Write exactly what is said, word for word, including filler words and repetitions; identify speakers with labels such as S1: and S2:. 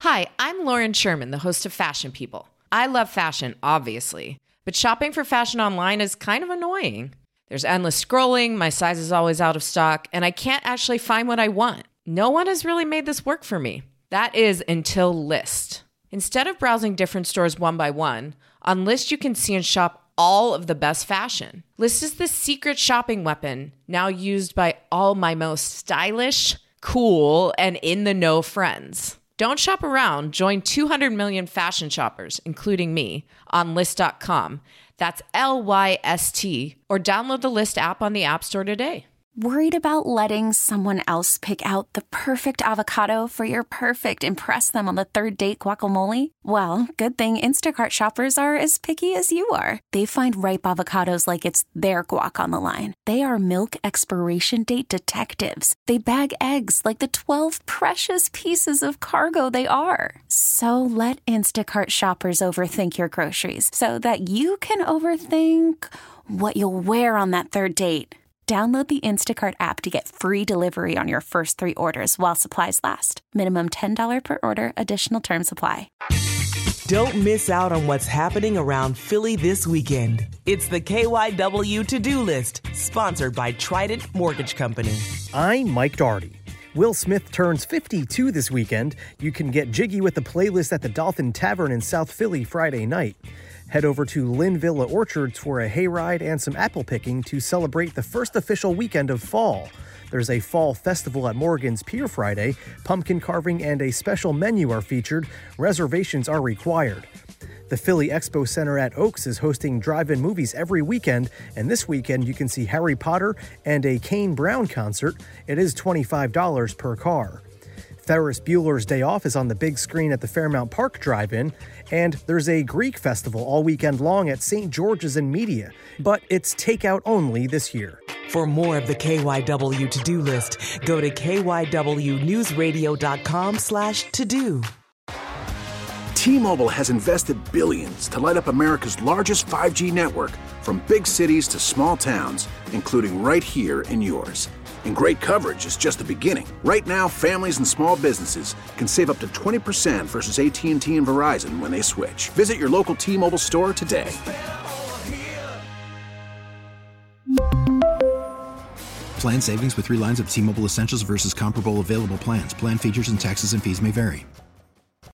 S1: Hi, I'm Lauren Sherman, the host of Fashion People. I love fashion, obviously, but shopping for fashion online is kind of annoying. There's endless scrolling, my size is always out of stock, and I can't actually find what I want. No one has really made this work for me. That is until Lyst. Instead of browsing different stores one by one, on Lyst you can see and shop all of the best fashion. Lyst is the secret shopping weapon, now used by all my most stylish, cool, and in-the-know friends. Don't shop around. Join two hundred million fashion shoppers, including me, on Lyst dot com. That's L Y S T. Or download the Lyst app on the App Store today.
S2: Worried about letting someone else pick out the perfect avocado for your perfect impress them on the third date guacamole? Well, good thing Instacart shoppers are as picky as you are. They find ripe avocados like it's their guac on the line. They are milk expiration date detectives. They bag eggs like the twelve precious pieces of cargo they are. So let Instacart shoppers overthink your groceries so that you can overthink what you'll wear on that third date. Download the Instacart app to get free delivery on your first three orders while supplies last. Minimum ten dollars per order. Additional terms apply.
S3: Don't miss out on what's happening around Philly this weekend. It's the K Y W To-Do List, sponsored by Trident Mortgage Company.
S4: I'm Mike Daugherty. Will Smith turns fifty-two this weekend. You can get jiggy with the playlist at the Dolphin Tavern in South Philly Friday night. Head over to Lynn Villa Orchards for a hayride and some apple picking to celebrate the first official weekend of fall. There's a fall festival at Morgan's Pier Friday. Pumpkin carving and a special menu are featured. Reservations are required. The Philly Expo Center at Oaks is hosting drive-in movies every weekend, and this weekend you can see Harry Potter and a Kane Brown concert. It is twenty-five dollars per car. Ferris Bueller's Day Off is on the big screen at the Fairmount Park Drive-In, and there's a Greek festival all weekend long at Saint George's in Media, but it's takeout only this year.
S3: For more of the K Y W To-Do List, go to K Y W News Radio dot com slash to-do.
S5: T-Mobile has invested billions to light up America's largest five G network, from big cities to small towns, including right here in yours. And great coverage is just the beginning. Right now, families and small businesses can save up to twenty percent versus A T and T and Verizon when they switch. Visit your local T-Mobile store today.
S6: Plan savings with three lines of T-Mobile Essentials versus comparable available plans. Plan features and taxes and fees may vary.